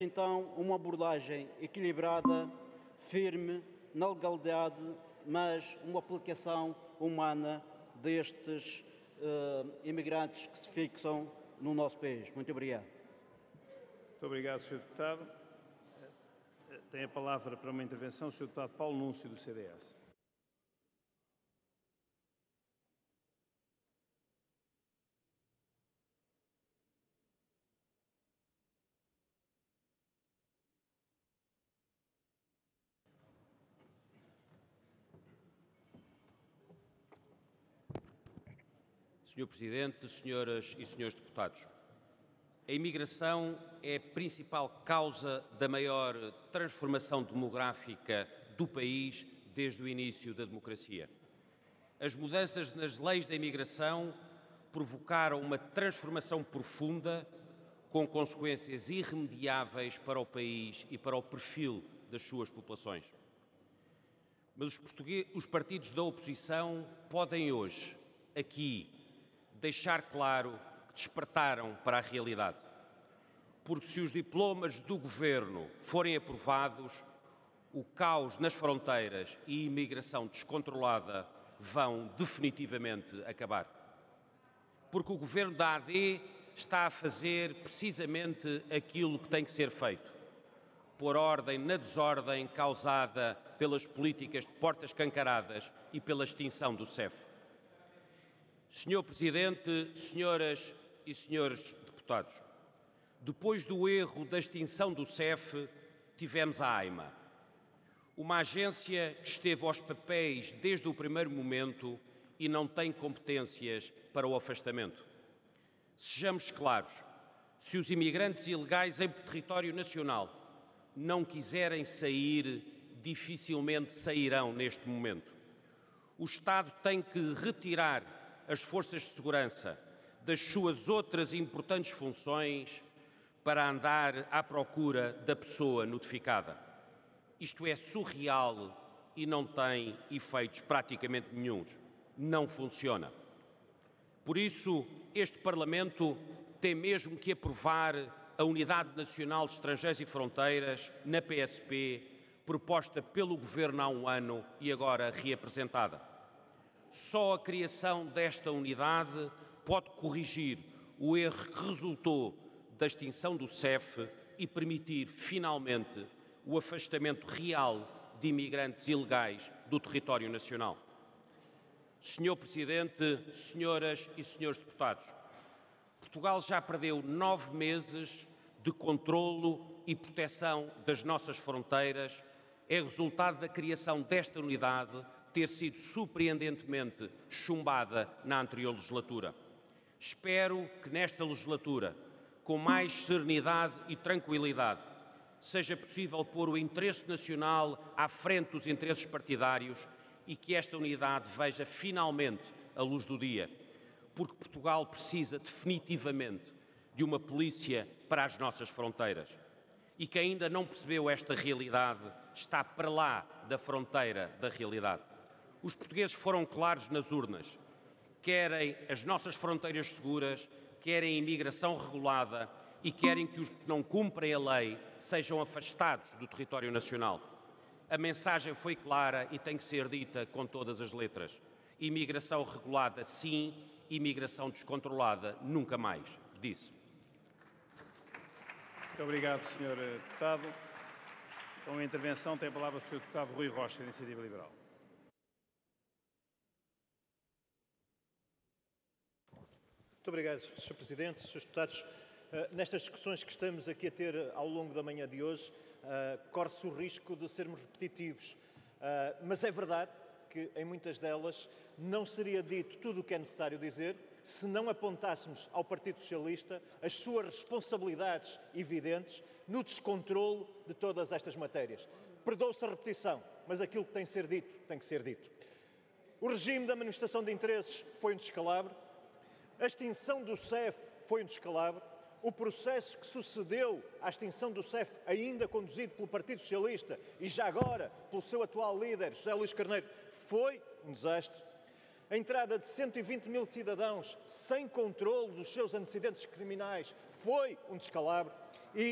Então, uma abordagem equilibrada, firme, na legalidade, mas uma aplicação humana destes imigrantes que se fixam no nosso país. Muito obrigado. Muito obrigado, Sr. Deputado. Tem a palavra para uma intervenção o Sr. Deputado Paulo Núncio, do CDS. Sr. Presidente, senhoras e senhores deputados, a imigração é a principal causa da maior transformação demográfica do país desde o início da democracia. As mudanças nas leis da imigração provocaram uma transformação profunda com consequências irremediáveis para o país e para o perfil das suas populações. Mas os partidos da oposição podem hoje, aqui, deixar claro que despertaram para a realidade. Porque se os diplomas do Governo forem aprovados, o caos nas fronteiras e a imigração descontrolada vão definitivamente acabar. Porque o Governo da AD está a fazer precisamente aquilo que tem que ser feito: pôr ordem na desordem causada pelas políticas de portas escancaradas e pela extinção do CEF. Senhor Presidente, senhoras e senhores deputados, depois do erro da extinção do CEF, tivemos a AIMA, uma agência que esteve aos papéis desde o primeiro momento e não tem competências para o afastamento. Sejamos claros, se os imigrantes ilegais em território nacional não quiserem sair, dificilmente sairão neste momento. O Estado tem que retirar as forças de segurança das suas outras importantes funções para andar à procura da pessoa notificada. Isto é surreal e não tem efeitos praticamente nenhuns. Não funciona. Por isso, este Parlamento tem mesmo que aprovar a Unidade Nacional de Estrangeiros e Fronteiras, na PSP, proposta pelo Governo há um ano e agora reapresentada. Só a criação desta unidade pode corrigir o erro que resultou da extinção do CEF e permitir, finalmente, o afastamento real de imigrantes ilegais do território nacional. Senhor Presidente, senhoras e senhores deputados, Portugal já perdeu 9 meses de controlo e proteção das nossas fronteiras. É resultado da criação desta unidade ter sido surpreendentemente chumbada na anterior legislatura. Espero que nesta legislatura, com mais serenidade e tranquilidade, seja possível pôr o interesse nacional à frente dos interesses partidários e que esta unidade veja finalmente a luz do dia, porque Portugal precisa definitivamente de uma polícia para as nossas fronteiras. E quem ainda não percebeu esta realidade está para lá da fronteira da realidade. Os portugueses foram claros nas urnas. Querem as nossas fronteiras seguras, querem a imigração regulada e querem que os que não cumprem a lei sejam afastados do território nacional. A mensagem foi clara e tem que ser dita com todas as letras. Imigração regulada, sim. Imigração descontrolada, nunca mais. Disse. Muito obrigado, Sr. Deputado. Com a intervenção tem a palavra o Sr. Deputado Rui Rocha, da Iniciativa Liberal. Muito obrigado, Sr. Presidente, Srs. Deputados. Nestas discussões que estamos aqui a ter ao longo da manhã de hoje, corre-se o risco de sermos repetitivos, mas é verdade que em muitas delas não seria dito tudo o que é necessário dizer se não apontássemos ao Partido Socialista as suas responsabilidades evidentes no descontrolo de todas estas matérias. Perdoa-se a repetição, mas aquilo que tem que ser dito, tem que ser dito. O regime da manifestação de interesses foi um descalabro, a extinção do CEF foi um descalabro, o processo que sucedeu à extinção do CEF, ainda conduzido pelo Partido Socialista e já agora pelo seu atual líder, José Luís Carneiro, foi um desastre. A entrada de 120 mil cidadãos sem controle dos seus antecedentes criminais foi um descalabro e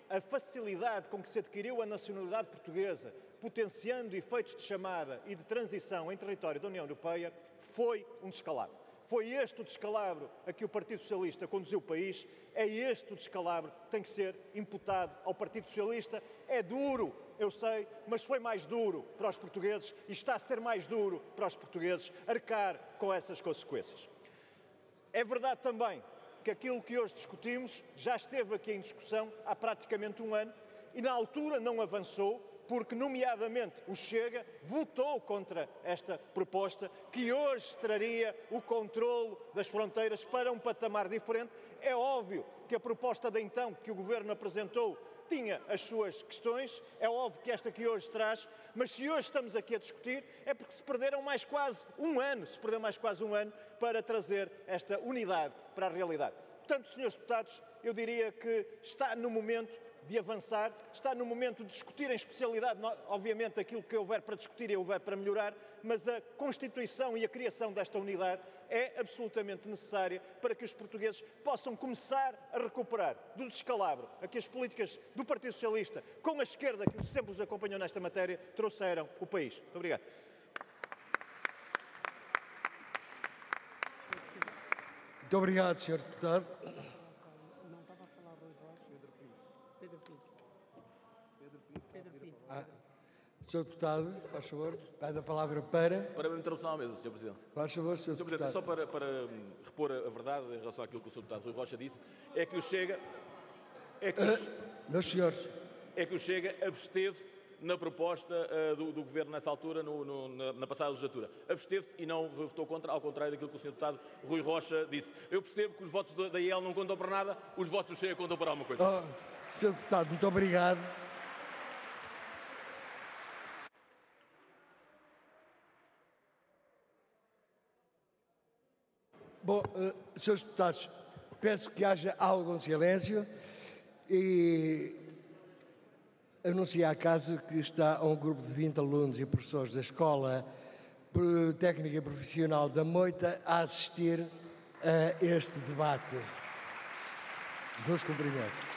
a facilidade com que se adquiriu a nacionalidade portuguesa, potenciando efeitos de chamada e de transição em território da União Europeia, foi um descalabro. Foi este o descalabro a que o Partido Socialista conduziu o país, é este o descalabro que tem que ser imputado ao Partido Socialista. É duro, eu sei, mas foi mais duro para os portugueses e está a ser mais duro para os portugueses arcar com essas consequências. É verdade também que aquilo que hoje discutimos já esteve aqui em discussão há praticamente um ano e na altura não avançou, porque, nomeadamente, o Chega votou contra esta proposta, que hoje traria o controlo das fronteiras para um patamar diferente. É óbvio que a proposta de então que o Governo apresentou tinha as suas questões, é óbvio que esta que hoje traz, mas se hoje estamos aqui a discutir é porque se perdeu mais quase um ano para trazer esta unidade para a realidade. Portanto, senhores deputados, eu diria que está no momento de avançar, está no momento de discutir em especialidade, obviamente, aquilo que houver para discutir e houver para melhorar, mas a constituição e a criação desta unidade é absolutamente necessária para que os portugueses possam começar a recuperar do descalabro a que as políticas do Partido Socialista, com a esquerda que sempre os acompanhou nesta matéria, trouxeram o país. Muito obrigado. Muito obrigado, Sr. Deputado. Sr. Deputado, faz favor, pede a palavra para... Para uma interrupção à mesa, Sr. Presidente. Faz favor, Sr. Sr. Presidente, só para repor a verdade em relação àquilo que o Sr. Deputado Rui Rocha disse, é que o Chega... Meus senhores... É que o Chega absteve-se na proposta do Governo nessa altura, na passada legislatura. Absteve-se e não votou contra, ao contrário daquilo que o Sr. Deputado Rui Rocha disse. Eu percebo que os votos da IEL não contam para nada, os votos do Chega contam para alguma coisa. Sr. Deputado, muito obrigado. Bom, senhores deputados, peço que haja algum silêncio e anuncio à casa que está um grupo de 20 alunos e professores da Escola Técnica e Profissional da Moita a assistir a este debate. Vos cumprimento.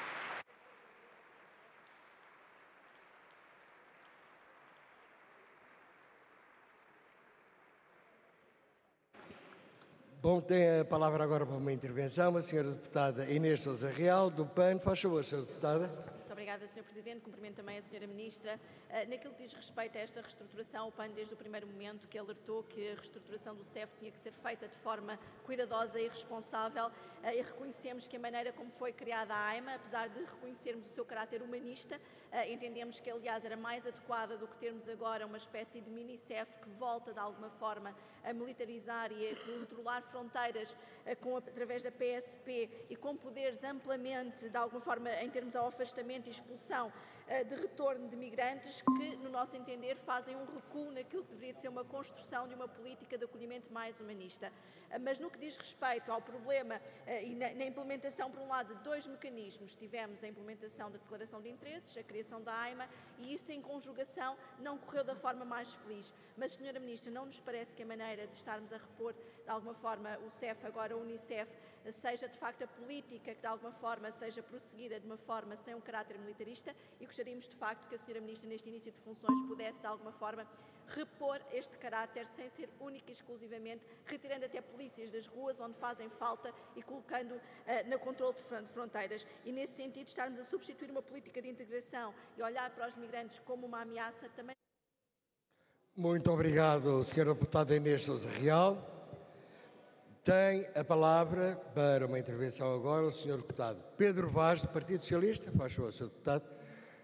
Bom, tem a palavra agora para uma intervenção a senhora deputada Inês Sousa Real, do PAN. Faz favor, senhora deputada. Muito obrigada, Sr. Presidente. Cumprimento também a Sra. Ministra. Naquilo que diz respeito a esta reestruturação, o PAN, desde o primeiro momento, que alertou que a reestruturação do CEF tinha que ser feita de forma cuidadosa e responsável, e reconhecemos que a maneira como foi criada a AIMA, apesar de reconhecermos o seu caráter humanista, entendemos que, aliás, era mais adequada do que termos agora uma espécie de mini-CEF que volta, de alguma forma, a militarizar e a controlar fronteiras através da PSP e com poderes amplamente, de alguma forma, em termos ao afastamento e expulsão de retorno de migrantes que, no nosso entender, fazem um recuo naquilo que deveria de ser uma construção de uma política de acolhimento mais humanista. Mas no que diz respeito ao problema e na implementação, por um lado, de dois mecanismos, tivemos a implementação da declaração de interesses, a criação da AIMA, e isso em conjugação não correu da forma mais feliz. Mas, Sra. Ministra, não nos parece que a maneira de estarmos a repor, de alguma forma, o CEF, agora o Unicef, seja de facto a política que de alguma forma seja prosseguida de uma forma sem um caráter militarista, e gostaríamos de facto que a Sra. Ministra, neste início de funções, pudesse de alguma forma repor este caráter sem ser única e exclusivamente, retirando até polícias das ruas onde fazem falta e colocando no controle de fronteiras, e nesse sentido estarmos a substituir uma política de integração e olhar para os migrantes como uma ameaça também. Muito obrigado, Sra. Deputada Inês Sousa Real. Tem a palavra para uma intervenção agora o Sr. Deputado Pedro Vaz, do Partido Socialista. Faz favor, Sr. Deputado.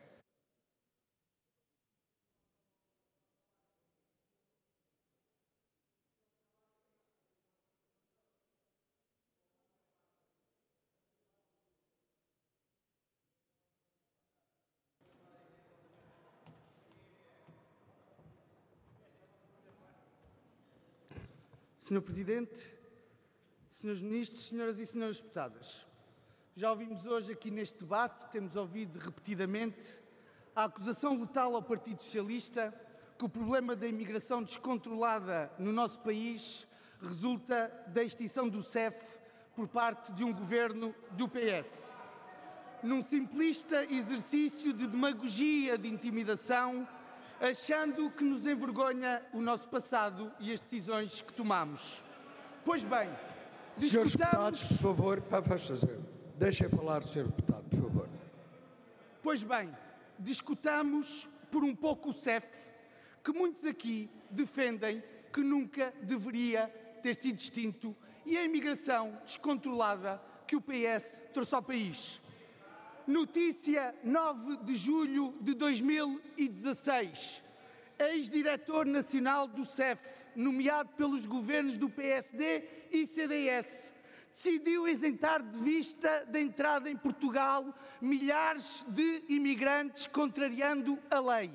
Sr. Presidente, Srs. Ministros, Senhoras e Senhores Deputadas, já ouvimos hoje aqui neste debate, temos ouvido repetidamente, a acusação letal ao Partido Socialista que o problema da imigração descontrolada no nosso país resulta da extinção do CEF por parte de um governo do PS. num simplista exercício de demagogia, de intimidação, achando que nos envergonha o nosso passado e as decisões que tomamos. Pois bem, Senhores deputados, por favor, deixem falar o senhor deputado, por favor. Pois bem, discutamos por um pouco o CEF, que muitos aqui defendem que nunca deveria ter sido extinto, e a imigração descontrolada que o PS trouxe ao país. Notícia 9 de julho de 2016. Ex-diretor nacional do CEF, nomeado pelos governos do PSD e CDS, decidiu isentar de vista da entrada em Portugal milhares de imigrantes, contrariando a lei.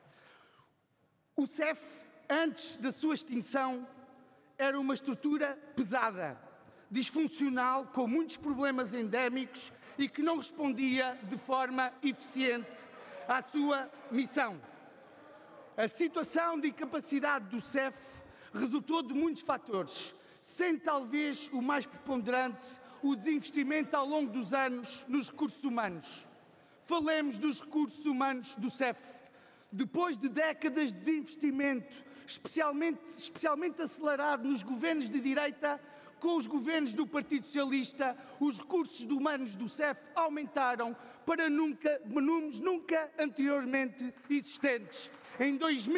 O CEF, antes da sua extinção, era uma estrutura pesada, disfuncional, com muitos problemas endémicos e que não respondia de forma eficiente à sua missão. A situação de incapacidade do CEF resultou de muitos fatores, sendo talvez o mais preponderante o desinvestimento ao longo dos anos nos recursos humanos. Falemos dos recursos humanos do CEF. Depois de décadas de desinvestimento, especialmente acelerado nos governos de direita, com os governos do Partido Socialista, os recursos humanos do CEF aumentaram para números nunca anteriormente existentes. Em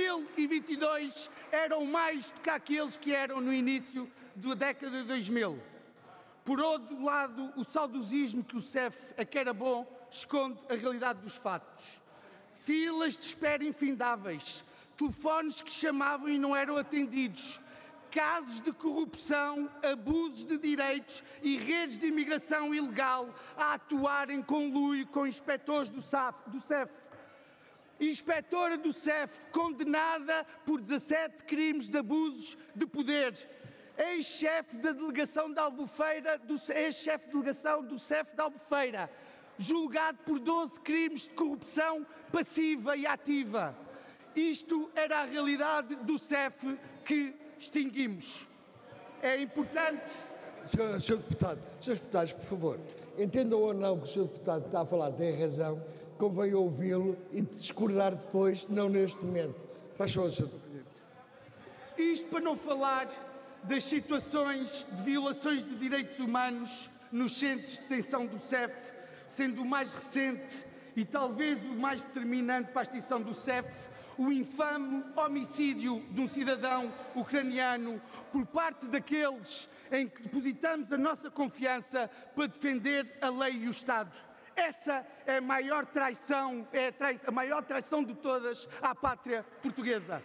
2022 eram mais do que aqueles que eram no início da década de 2000. Por outro lado, o saudosismo que o CEF, a que era bom, esconde a realidade dos fatos. Filas de espera infindáveis, telefones que chamavam e não eram atendidos, casos de corrupção, abusos de direitos e redes de imigração ilegal a atuar em conluio com inspectores do CEF. Inspetora do CEF condenada por 17 crimes de abusos de poder. Ex-chefe da delegação de Albufeira, ex-chefe de delegação do CEF de Albufeira, julgado por 12 crimes de corrupção passiva e ativa. Isto era a realidade do CEF que extinguimos. É importante... Senhores deputados, por favor, entendam ou não que o senhor deputado está a falar, tem razão, convém ouvi-lo e discordar depois, não neste momento. Faz favor, Sr. Presidente. Isto para não falar das situações de violações de direitos humanos nos centros de detenção do CEF, sendo o mais recente e talvez o mais determinante para a extinção do CEF, o infame homicídio de um cidadão ucraniano por parte daqueles em que depositamos a nossa confiança para defender a lei e o Estado. Essa é a maior traição, a maior traição de todas à pátria portuguesa.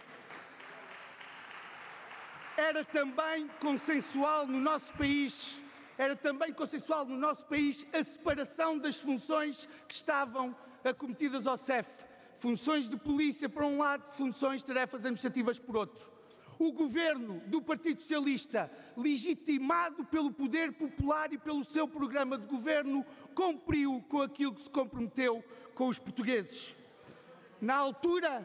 Era também consensual no nosso país a separação das funções que estavam acometidas ao CEF. Funções de polícia por um lado, funções de tarefas administrativas por outro. O governo do Partido Socialista, legitimado pelo poder popular e pelo seu programa de governo, cumpriu com aquilo que se comprometeu com os portugueses. Na altura,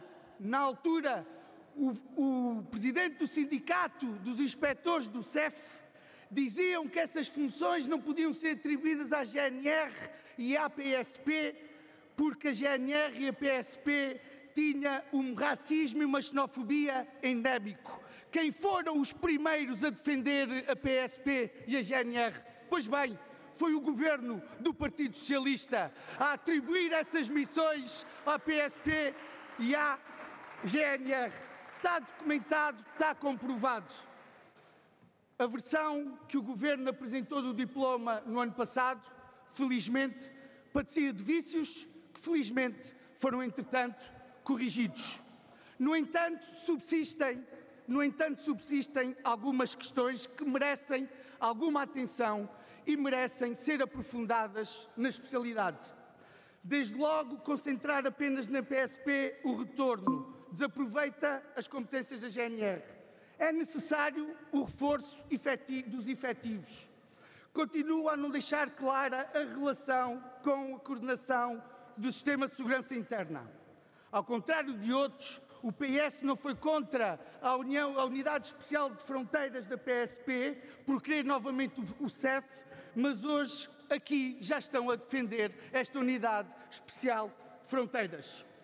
o presidente do sindicato dos inspectores do CEF diziam que essas funções não podiam ser atribuídas à GNR e à PSP, porque a GNR e a PSP tinham um racismo e uma xenofobia endémico. Quem foram os primeiros a defender a PSP e a GNR? Pois bem, foi o governo do Partido Socialista a atribuir essas missões à PSP e à GNR. Está documentado, está comprovado. A versão que o governo apresentou do diploma no ano passado, felizmente, padecia de vícios que, felizmente, foram, entretanto, corrigidos. No entanto, subsistem algumas questões que merecem alguma atenção e merecem ser aprofundadas na especialidade. Desde logo, concentrar apenas na PSP o retorno desaproveita as competências da GNR. É necessário o reforço dos efetivos. Continua a não deixar clara a relação com a coordenação do Sistema de Segurança Interna. Ao contrário de outros, o PS não foi contra a Unidade Especial de Fronteiras da PSP por querer novamente o CEF, mas hoje aqui já estão a defender esta unidade especial de fronteiras.